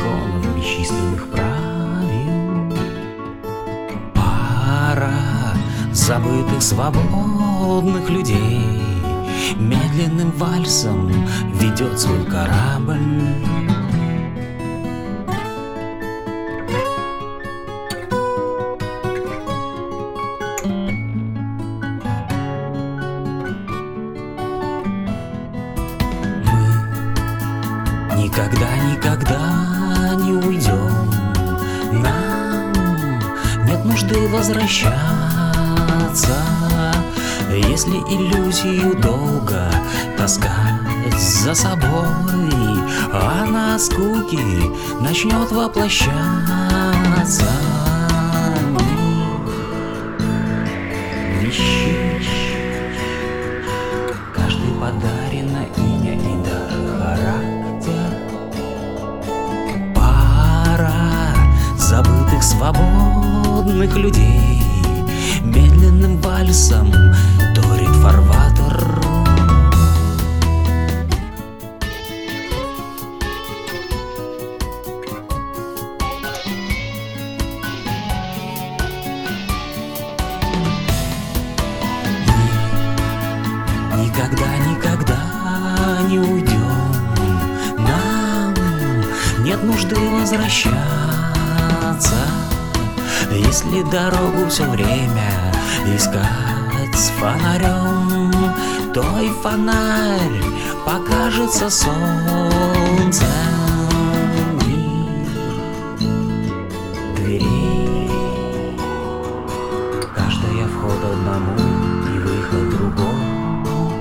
законов, бесчисленных правил. Пара забытых свободных людей медленным вальсом ведет свой корабль. Никогда не уйдем, нам нет нужды возвращаться. Если иллюзию долго таскать за собой, она скуки начнет воплощаться. Вещи, каждый подарено имя и даже характер. Забытых свободных людей медленным вальсом торит фарватер. Мы никогда не уйдем, нам нет нужды возвращаться. Если дорогу все время искать с фонарем, то и фонарь покажется солнцем. Мир дверей, каждая вход одному и выход другому.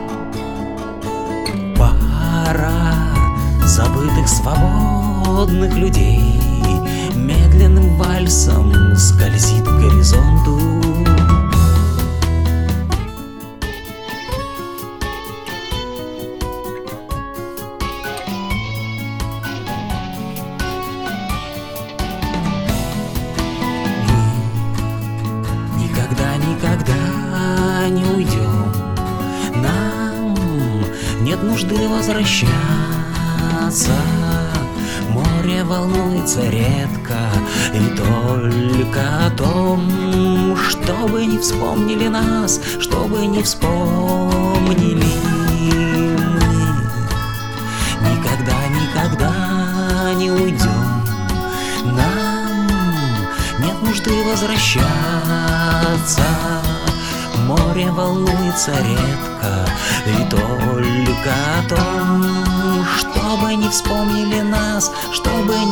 Пара забытых свободных людей медленным вальсом скользит к горизонту. Мы никогда не уйдем, нам нет нужды возвращаться. Море волнуется редко и только о том, чтобы не вспомнили нас, чтобы не вспомнили мы. Никогда не уйдем, нам нет нужды возвращаться. Море волнуется редко и только о том, чтобы не вспомнили нас, чтобы